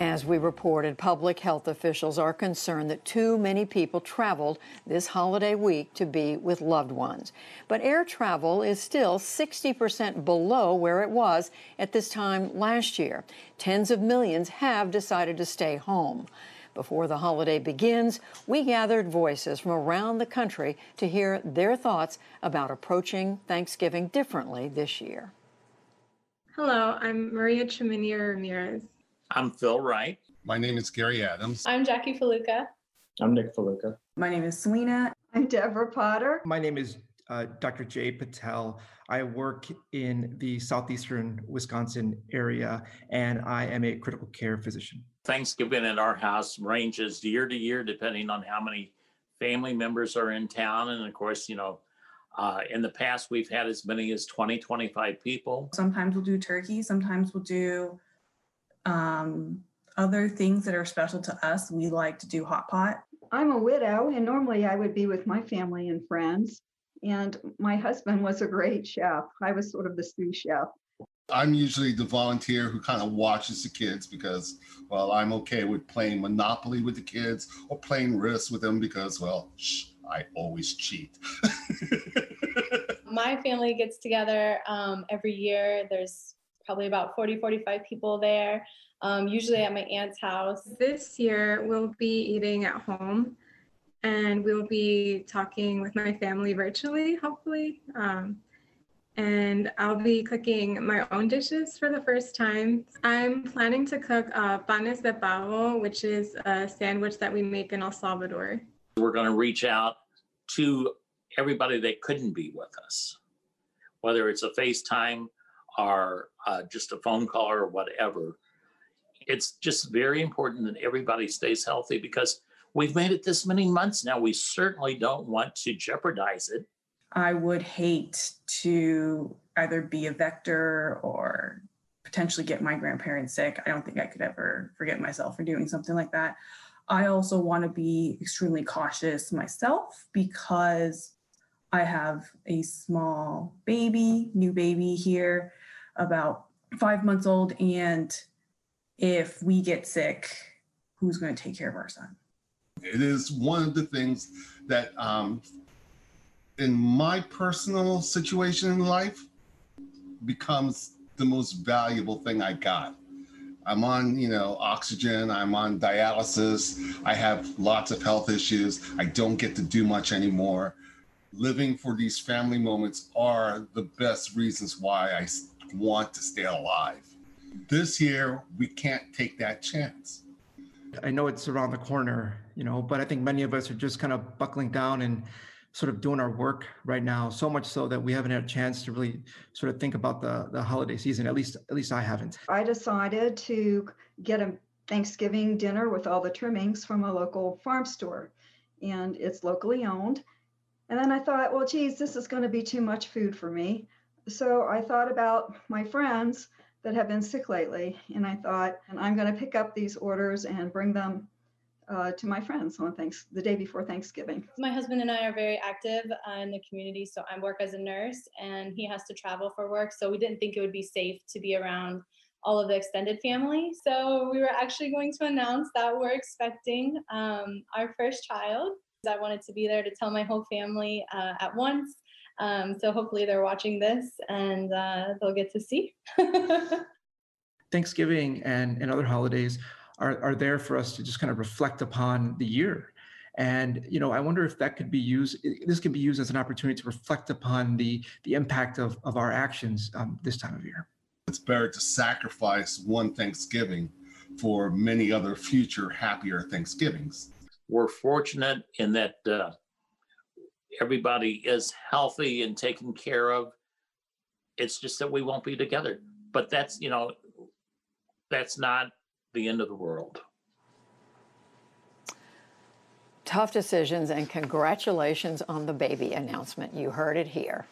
As we reported, public health officials are concerned that too many people traveled this holiday week to be with loved ones. But air travel is still 60% below where it was at this time last year. Tens of millions have decided to stay home. Before the holiday begins, we gathered voices from around the country to hear their thoughts about approaching Thanksgiving differently this year. Hello, I'm Maria Treminier Ramirez. I'm Phil Wright. My name is Gary Adams. I'm Jackie Faluca. I'm Nick Faluca. My name is Selena. I'm Deborah Potter. My name is Dr. Jay Patel. I work in the southeastern Wisconsin area, and I am a critical care physician. Thanksgiving at our house ranges year to year depending on how many family members are in town. And of course, in the past, we've had as many as 20, 25 people. Sometimes we'll do turkey. Sometimes we'll do other things that are special to us. We like to do hot pot. I'm a widow, and normally I would be with my family and friends. And my husband was a great chef. I was sort of the sous chef. I'm usually the volunteer who kind of watches the kids because, well, I'm okay with playing Monopoly with the kids or playing Risk with them because, well, I always cheat. My family gets together every year. There's probably about 40, 45 people there, usually at my aunt's house. This year, we'll be eating at home, and we'll be talking with my family virtually, hopefully. And I'll be cooking my own dishes for the first time. I'm planning to cook panes de pavo, which is a sandwich that we make in El Salvador. We're going to reach out to everybody that couldn't be with us, whether it's a FaceTime or just a phone call or whatever. It's just very important that everybody stays healthy because we've made it this many months now. We certainly don't want to jeopardize it. I would hate to either be a vector or potentially get my grandparents sick. I don't think I could ever forgive myself for doing something like that. I also want to be extremely cautious myself because I have a small baby, new baby here, about 5 months old. And if we get sick, who's going to take care of our son? It is one of the things that in my personal situation in life becomes the most valuable thing I got. I'm on, oxygen, I'm on dialysis, I have lots of health issues, I don't get to do much anymore. Living for these family moments are the best reasons why I want to stay alive. This year, we can't take that chance. I know it's around the corner, but I think many of us are just kind of buckling down and sort of doing our work right now, so much so that we haven't had a chance to really sort of think about the holiday season. At least I haven't. I decided to get a Thanksgiving dinner with all the trimmings from a local farm store, and it's locally owned. And then I thought, well, geez, this is going to be too much food for me. So I thought about my friends that have been sick lately, and I thought, and I'm going to pick up these orders and bring them to my friends on the day before Thanksgiving. My husband and I are very active in the community, so I work as a nurse, and he has to travel for work, so we didn't think it would be safe to be around all of the extended family. So we were actually going to announce that we're expecting our first child. I wanted to be there to tell my whole family at once. So hopefully they're watching this and they'll get to see. Thanksgiving and other holidays are there for us to just kind of reflect upon the year. And, I wonder if that could be used, this could be used as an opportunity to reflect upon the impact of our actions this time of year. It's better to sacrifice one Thanksgiving for many other future happier Thanksgivings. We're fortunate in that everybody is healthy and taken care of. It's just that we won't be together. But that's not the end of the world. Tough decisions, and congratulations on the baby announcement. You heard it here.